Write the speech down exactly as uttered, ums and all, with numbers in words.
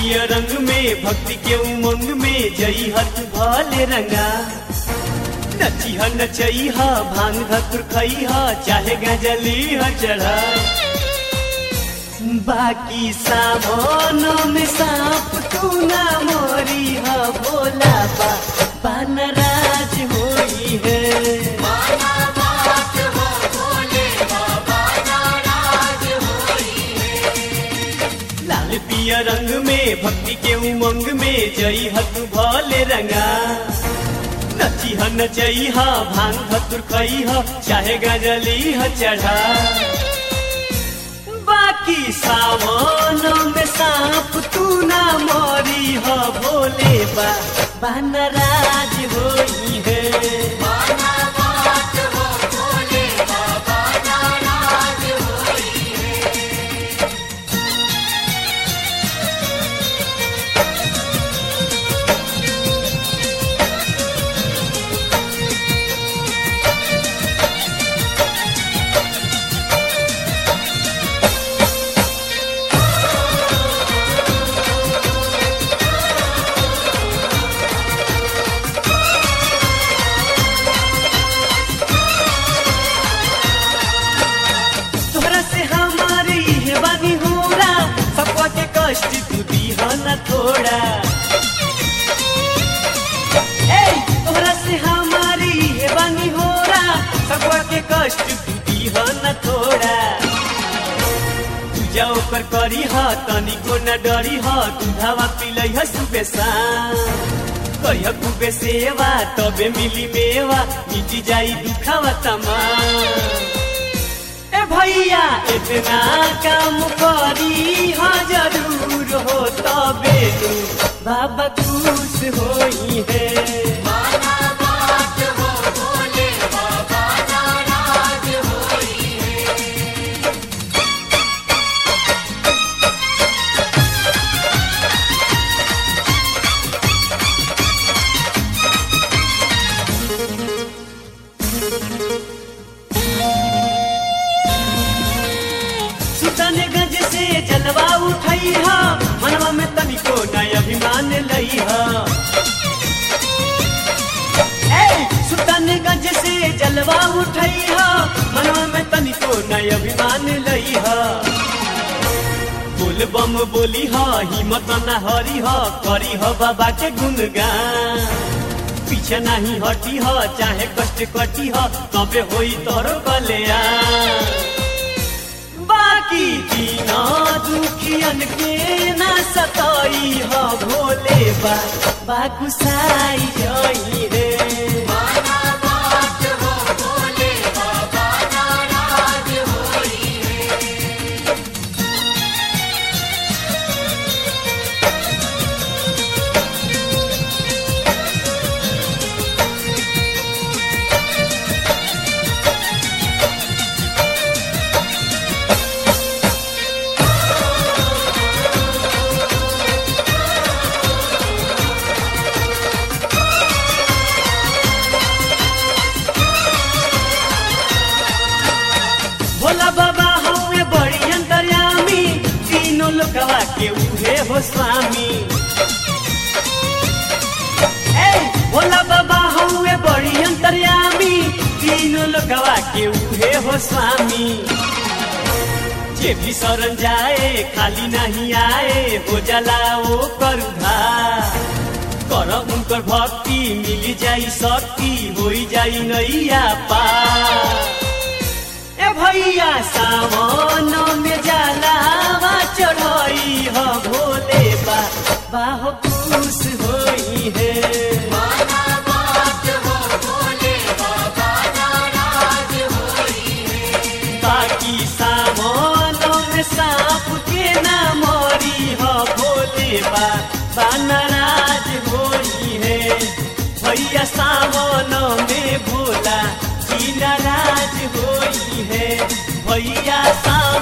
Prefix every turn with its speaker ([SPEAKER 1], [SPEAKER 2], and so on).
[SPEAKER 1] पिया रंग में भक्ति के उमंग में जई हत भले रंगा नची ह नचई ह भांग धतुर खई ह चाहे गजली ह चढ़ा बाकी सामोनो में सांप तू ना मोरी ह बोला बा बनराज होई है पिया रंग में भक्ति के उमंग में जई हत भले रंगा नची ह नचई ह भांग धतुर खई ह चाहे गजली ह चढ़ा बाकी सावनों में सांप तू ना मोरी ह भोले बा बनराज होई है थोड़ा ए तोहरा से हमारी है बानी हो रहा सबवा के कष्ट तू दी हो न थोड़ा तू जाओ कर करी ह तनी को न डरी ह दूधावा पिलई ह सुबह शाम कहिया खूबे सेवा तबे मिली मेवा मिटी जाई दुखावा तमाम ए भैया इतना काम करी ह जरूर हो तबे तू बाबा खुश होई है सुल्तानगंज से जलवा उठई हा मनवा में तनिको नया अभिमान लई हा ए सुल्तानगंज से जलवा उठई हा मनवा में तनिको नया अभिमान लई हा बोल बम बोली हा हिम्मत न हरी हा करी हा बाबा के गुणगान पीछे नहीं हटी हा चाहे कष्ट कटी हा तबे होई तोरो कल्याण बाकी दीना दुखियन के ना सताई ह भोले बा बाकुसाई जाई रे भोला बाबा हमें बड़ी अंतर्यामी तीनों लोकवा के उहे हो स्वामी ए भोला बाबा हमें बड़ी अंतर्यामी तीनों लोकवा के उहे हो स्वामी जे भी शरण जाए खाली नहीं आए हो जाला वो कर उधार कर उनकर भक्ति मिल जाई शक्ति होई जाई नैया पार भैया सामनो में जलावा चढ़ई ह भोले बा बाहो खुश होई है बाकी सामनो में सांप के ना मोरी ह भोले बा बनराज होई है भैया सामनो में भोला की नाराज होई है भैया साम